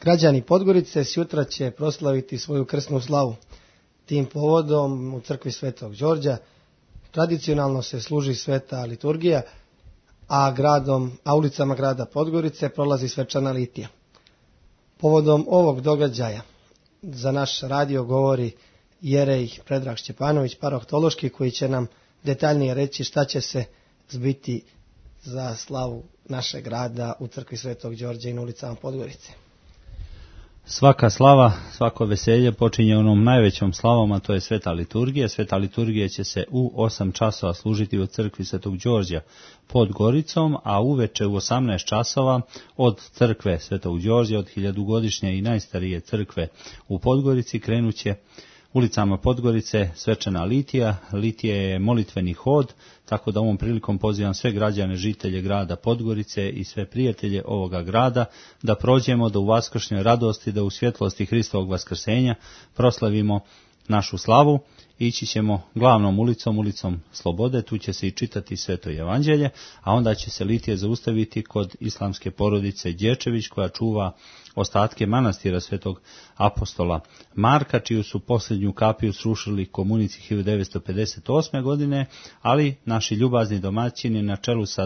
Građani Podgorice sutra će proslaviti svoju krsnu slavu. Tim povodom u crkvi Svetog Đorđa tradicionalno se služi sveta liturgija, a ulicama grada Podgorice prolazi svečana litija. Povodom ovog događaja za naš radio govori jerej Predrag Šćepanović, parohtološki, koji će nam detaljnije reći šta će se zbiti za slavu našeg grada u crkvi Svetog Đorđa i na ulicama Podgorice. Svaka slava, svako veselje počinje onom najvećom slavom, a to je sveta liturgija. Sveta liturgija će se u 8 časova služiti u crkvi Svetog Đorđa pod Goricom, a uveče u 18 časova od crkve Svetog Đorđa, od 1000-godišnje i najstarije crkve u Podgorici, krenuće ulicama Podgorice svečana litija. Litija je molitveni hod, tako da ovom prilikom pozivam sve građane, žitelje grada Podgorice i sve prijatelje ovoga grada da prođemo, da u vaskršnjoj radosti, da u svjetlosti Hristovog vaskrsenja proslavimo našu slavu. Ići ćemo glavnom ulicom, ulicom Slobode, tu će se i čitati Sveto evanđelje, a onda će se litija zaustaviti kod islamske porodice Đečević, koja čuva ostatke manastira Svetog apostola Marka, čiju su posljednju kapiju srušili komunici 1958. godine, ali naši ljubazni domaćini na čelu sa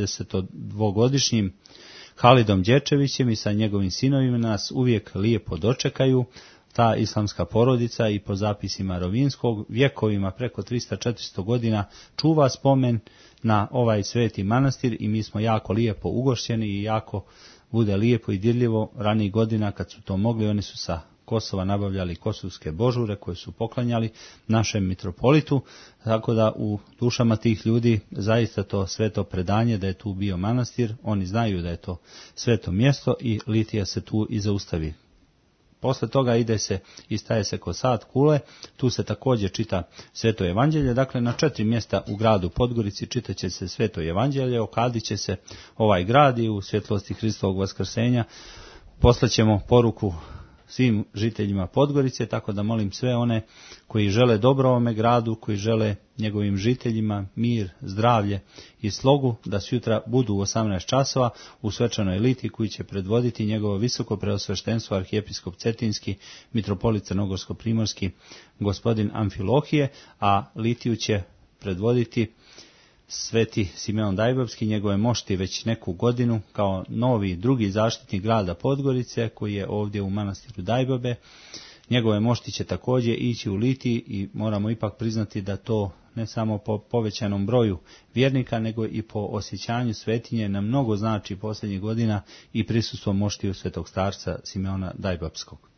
92-godišnjim Halidom Đečevićem i sa njegovim sinovima nas uvijek lijepo dočekaju. Ta islamska porodica i po zapisima Rovinskog vjekovima preko 300-400 godina čuva spomen na ovaj sveti manastir i mi smo jako lijepo ugošćeni i jako bude lijepo i dirljivo. Ranijih godina kad su to mogli, oni su sa Kosova nabavljali kosovske božure koje su poklanjali našem mitropolitu, tako da u dušama tih ljudi zaista to sveto predanje da je tu bio manastir, oni znaju da je to sveto mjesto i litija se tu i zaustavi. Posle toga ide se i staje se kod Sad Kule, tu se također čita Sveto evanđelje, dakle na 4 mjesta u gradu Podgorici čitat će se Sveto evanđelje, okadit će se ovaj grad i u svjetlosti Hristovog vaskrsenja poslaćemo poruku svim žiteljima Podgorice, tako da molim sve one koji žele dobro ovome gradu, koji žele njegovim žiteljima mir, zdravlje i slogu, da sutra budu u 18 časova u svečanoj litiji koji će predvoditi njegovo visoko preosveštenstvo arhijepiskop Cetinski, mitropolit Crnogorsko-primorski, gospodin Amfilohije, a litiju će predvoditi Sveti Simeon Dajbovski, njegove mošti već neku godinu kao novi drugi zaštitnik grada Podgorice, koji je ovdje u manastiru Dajbobe. Njegove mošti će također ići u litiji i moramo ipak priznati da to ne samo po povećanom broju vjernika, nego i po osjećanju svetinje nam mnogo znači posljednjih godina i prisustvo moštiju svetog starca Simeona Dajbovskog.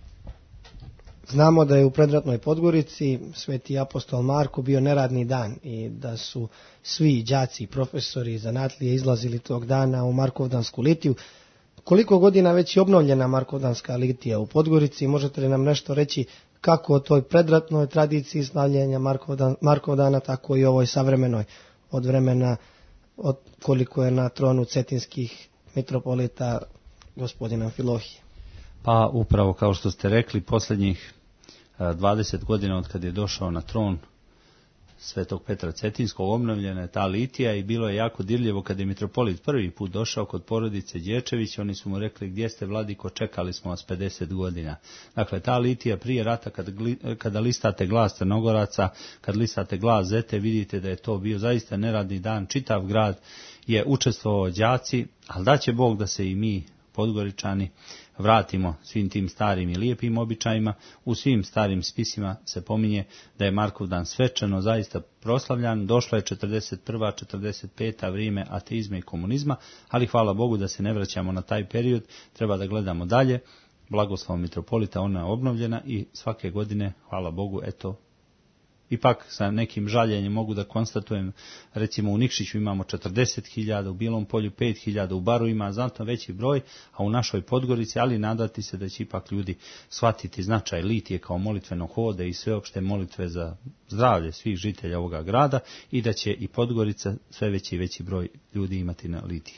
Znamo da je u predratnoj Podgorici sveti apostol Marko bio neradni dan i da su svi đaci i profesori zanatlije izlazili tog dana u Markovdansku litiju. Koliko godina već je obnovljena Markovdanska litija u Podgorici? Možete li nam nešto reći kako o toj predratnoj tradiciji slavljenja Markovdana, tako i ovoj savremenoj od vremena od koliko je na tronu cetinskih mitropolita gospodina Amfilohije? Pa upravo kao što ste rekli, posljednjih 20 godina od kad je došao na tron Svetog Petra Cetinskog obnovljena je ta litija i bilo je jako dirljivo kad je mitropolit prvi put došao kod porodice Đečević. Oni su mu rekli: gdje ste, vladiko, čekali smo vas 50 godina. Dakle, ta litija prije rata, kada listate glas Crnogoraca, kad listate glas Zete, vidite da je to bio zaista neradni dan. Čitav grad je učestvovao đaci, ali da će Bog da se i mi Podgoričani vratimo svim tim starim i lijepim običajima. U svim starim spisima se pominje da je Markovdan svečano zaista proslavljan. Došla je 41. 45. vrijeme ateizma i komunizma, ali hvala Bogu da se ne vraćamo na taj period, treba da gledamo dalje. Blagoslovom mitropolita ona je obnovljena i svake godine, hvala Bogu, eto, ipak sa nekim žaljenjem mogu da konstatujem, recimo u Nikšiću imamo 40.000, u Bilom Polju 5.000, u Baru ima znatno veći broj, a u našoj Podgorici, ali nadati se da će ipak ljudi shvatiti značaj litije kao molitvenog hoda i sveopšte molitve za zdravlje svih žitelja ovoga grada i da će i Podgorica sve veći i veći broj ljudi imati na litiji.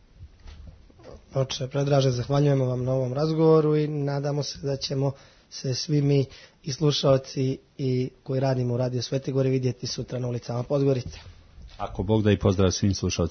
Oče Predraže, zahvaljujemo vam na ovom razgovoru i nadamo se da ćemo se svi mi i slušalci i koji radimo u Radio Svete Gore vidjeti sutra na ulicama Podgorice. Ako Bog da, i pozdrav svim slušalcima.